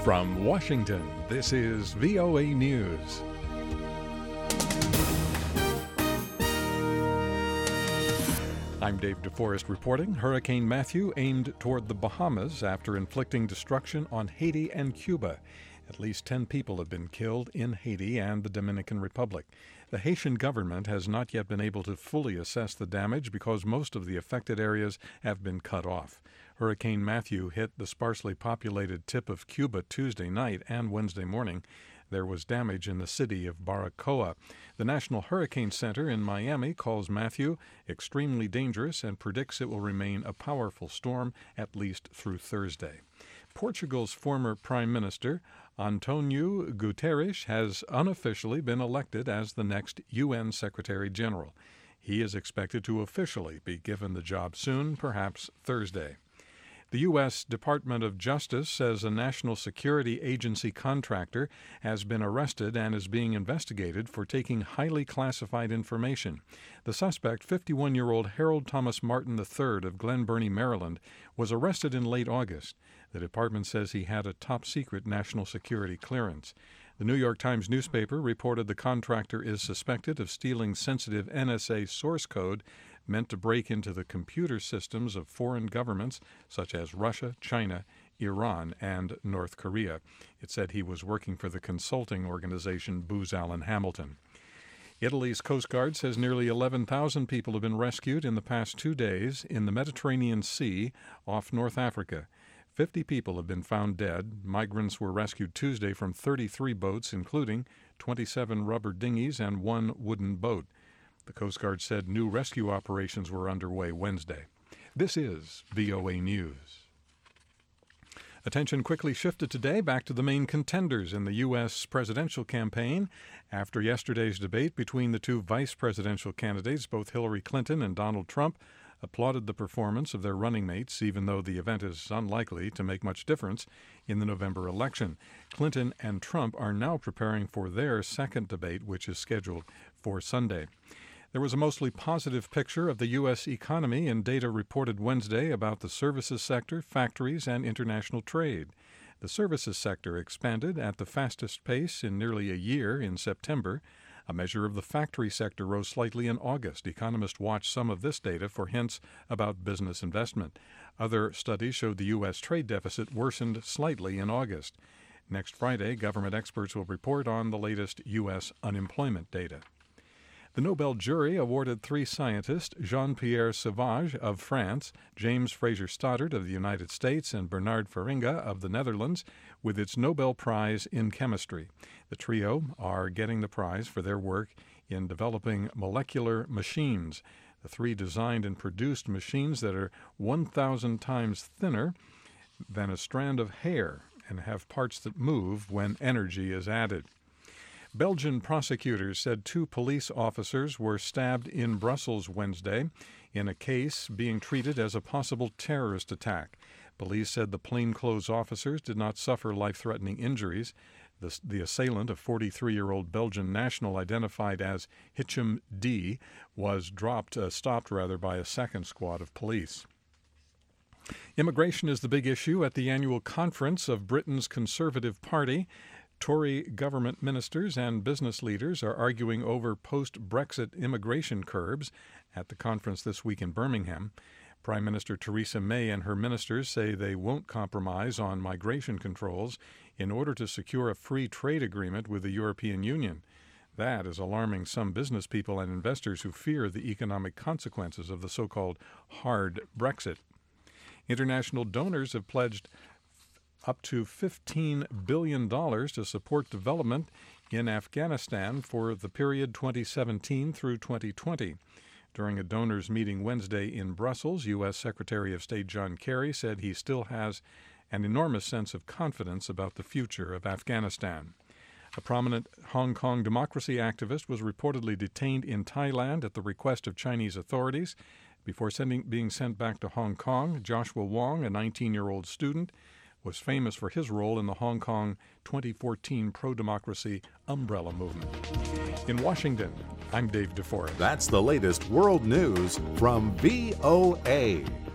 From Washington, this is VOA News. I'm Dave DeForest reporting. Hurricane Matthew aimed toward the Bahamas after inflicting destruction on Haiti and Cuba. At least 10 people have been killed in Haiti and the Dominican Republic. The Haitian government has not yet been able to fully assess the damage because most of the affected areas have been cut off. Hurricane Matthew hit the sparsely populated tip of Cuba Tuesday night and Wednesday morning. There was damage in the city of Baracoa. The National Hurricane Center in Miami calls Matthew extremely dangerous and predicts it will remain a powerful storm at least through Thursday. Portugal's former Prime Minister, Antonio Guterres, has unofficially been elected as the next UN Secretary General. He is expected to officially be given the job soon, perhaps Thursday. The U.S. Department of Justice says a National Security Agency contractor has been arrested and is being investigated for taking highly classified information. The suspect, 51-year-old Harold Thomas Martin III of Glen Burnie, Maryland, was arrested in late August. The department says he had a top-secret national security clearance. The New York Times newspaper reported the contractor is suspected of stealing sensitive NSA source code meant to break into the computer systems of foreign governments such as Russia, China, Iran, and North Korea. It said he was working for the consulting organization Booz Allen Hamilton. Italy's Coast Guard says nearly 11,000 people have been rescued in the past 2 days in the Mediterranean Sea off North Africa. 50 people have been found dead. Migrants were rescued Tuesday from 33 boats, including 27 rubber dinghies and 1 wooden boat. The Coast Guard said new rescue operations were underway Wednesday. This is VOA News. Attention quickly shifted today back to the main contenders in the U.S. presidential campaign. After yesterday's debate between the two vice presidential candidates, both Hillary Clinton and Donald Trump applauded the performance of their running mates, even though the event is unlikely to make much difference in the November election. Clinton and Trump are now preparing for their second debate, which is scheduled for Sunday. There was a mostly positive picture of the U.S. economy in data reported Wednesday about the services sector, factories, and international trade. The services sector expanded at the fastest pace in nearly a year in September. A measure of the factory sector rose slightly in August. Economists watched some of this data for hints about business investment. Other studies showed the U.S. trade deficit worsened slightly in August. Next Friday, government experts will report on the latest U.S. unemployment data. The Nobel jury awarded 3 scientists, Jean-Pierre Sauvage of France, James Fraser Stoddart of the United States, and Bernard Feringa of the Netherlands, with its Nobel Prize in Chemistry. The trio are getting the prize for their work in developing molecular machines. The 3 designed and produced machines that are 1,000 times thinner than a strand of hair and have parts that move when energy is added. Belgian prosecutors said 2 police officers were stabbed in Brussels Wednesday in a case being treated as a possible terrorist attack. Police said the plainclothes officers did not suffer life-threatening injuries. The assailant, a 43-year-old Belgian national identified as Hicham D., was stopped by a second squad of police. Immigration is the big issue at the annual conference of Britain's Conservative Party. Tory government ministers and business leaders are arguing over post-Brexit immigration curbs at the conference this week in Birmingham. Prime Minister Theresa May and her ministers say they won't compromise on migration controls in order to secure a free trade agreement with the European Union. That is alarming some business people and investors who fear the economic consequences of the so-called hard Brexit. International donors have pledged up to $15 billion to support development in Afghanistan for the period 2017 through 2020. During a donors' meeting Wednesday in Brussels, U.S. Secretary of State John Kerry said he still has an enormous sense of confidence about the future of Afghanistan. A prominent Hong Kong democracy activist was reportedly detained in Thailand at the request of Chinese authorities. Before being sent back to Hong Kong, Joshua Wong, a 19-year-old student, was famous for his role in the Hong Kong 2014 pro-democracy umbrella movement. In Washington, I'm Dave DeForest. That's the latest world news from VOA.